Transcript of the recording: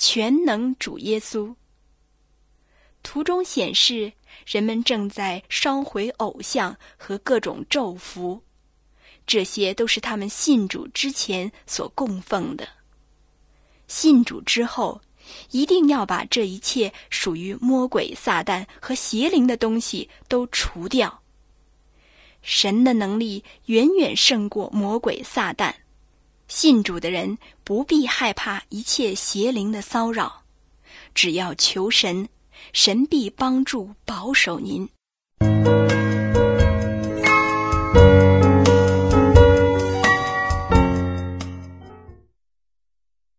全能主耶稣。图中显示人们正在烧毁偶像和各种咒符，这些都是他们信主之前所供奉的。信主之后，一定要把这一切属于魔鬼撒旦和邪灵的东西都除掉。神的能力远远胜过魔鬼撒旦，信主的人不必害怕一切邪灵的骚扰，只要求神，神必帮助保守您。